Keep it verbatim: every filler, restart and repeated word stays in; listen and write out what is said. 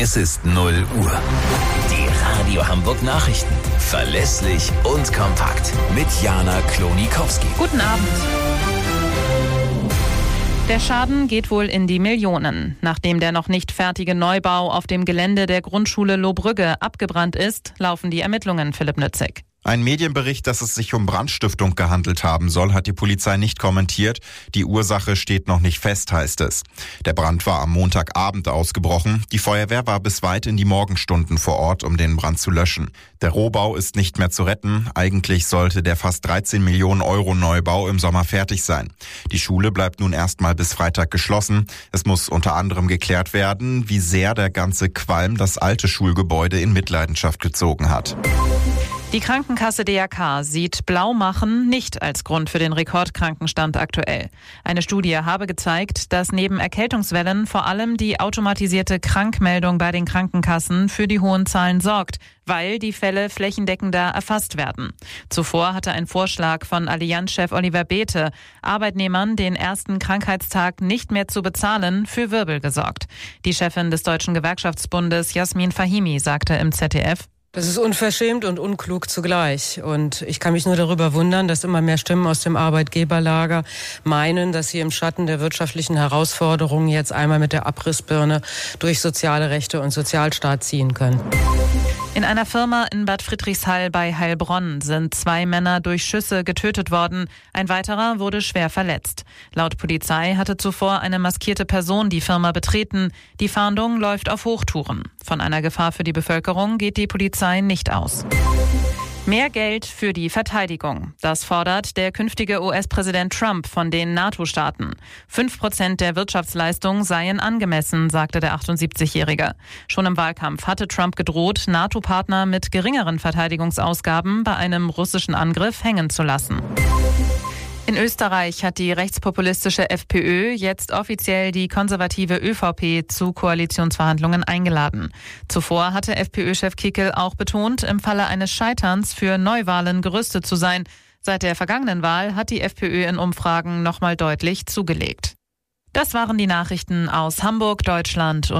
Es ist null Uhr. Die Radio Hamburg Nachrichten. Verlässlich und kompakt. Mit Jana Klonikowski. Guten Abend. Der Schaden geht wohl in die Millionen. Nachdem der noch nicht fertige Neubau auf dem Gelände der Grundschule Lohbrügge abgebrannt ist, laufen die Ermittlungen, Philipp Nützig. Ein Medienbericht, dass es sich um Brandstiftung gehandelt haben soll, hat die Polizei nicht kommentiert. Die Ursache steht noch nicht fest, heißt es. Der Brand war am Montagabend ausgebrochen. Die Feuerwehr war bis weit in die Morgenstunden vor Ort, um den Brand zu löschen. Der Rohbau ist nicht mehr zu retten. Eigentlich sollte der fast dreizehn Millionen Euro Neubau im Sommer fertig sein. Die Schule bleibt nun erstmal bis Freitag geschlossen. Es muss unter anderem geklärt werden, wie sehr der ganze Qualm das alte Schulgebäude in Mitleidenschaft gezogen hat. Die Krankenkasse D R K sieht Blaumachen nicht als Grund für den Rekordkrankenstand aktuell. Eine Studie habe gezeigt, dass neben Erkältungswellen vor allem die automatisierte Krankmeldung bei den Krankenkassen für die hohen Zahlen sorgt, weil die Fälle flächendeckender erfasst werden. Zuvor hatte ein Vorschlag von Allianz-Chef Oliver Bäte, Arbeitnehmern den ersten Krankheitstag nicht mehr zu bezahlen, für Wirbel gesorgt. Die Chefin des Deutschen Gewerkschaftsbundes Jasmin Fahimi sagte im Z D F: Das ist unverschämt und unklug zugleich. Und ich kann mich nur darüber wundern, dass immer mehr Stimmen aus dem Arbeitgeberlager meinen, dass sie im Schatten der wirtschaftlichen Herausforderungen jetzt einmal mit der Abrissbirne durch soziale Rechte und Sozialstaat ziehen können. In einer Firma in Bad Friedrichshall bei Heilbronn sind zwei Männer durch Schüsse getötet worden. Ein weiterer wurde schwer verletzt. Laut Polizei hatte zuvor eine maskierte Person die Firma betreten. Die Fahndung läuft auf Hochtouren. Von einer Gefahr für die Bevölkerung geht die Polizei nicht aus. Mehr Geld für die Verteidigung. Das fordert der künftige U S-Präsident Trump von den NATO-Staaten. Fünf Prozent der Wirtschaftsleistung seien angemessen, sagte der achtundsiebzigjährige. Schon im Wahlkampf hatte Trump gedroht, NATO-Partner mit geringeren Verteidigungsausgaben bei einem russischen Angriff hängen zu lassen. In Österreich hat die rechtspopulistische FPÖ jetzt offiziell die konservative ÖVP zu Koalitionsverhandlungen eingeladen. Zuvor hatte FPÖ-Chef Kickl auch betont, im Falle eines Scheiterns für Neuwahlen gerüstet zu sein. Seit der vergangenen Wahl hat die FPÖ in Umfragen nochmal deutlich zugelegt. Das waren die Nachrichten aus Hamburg, Deutschland und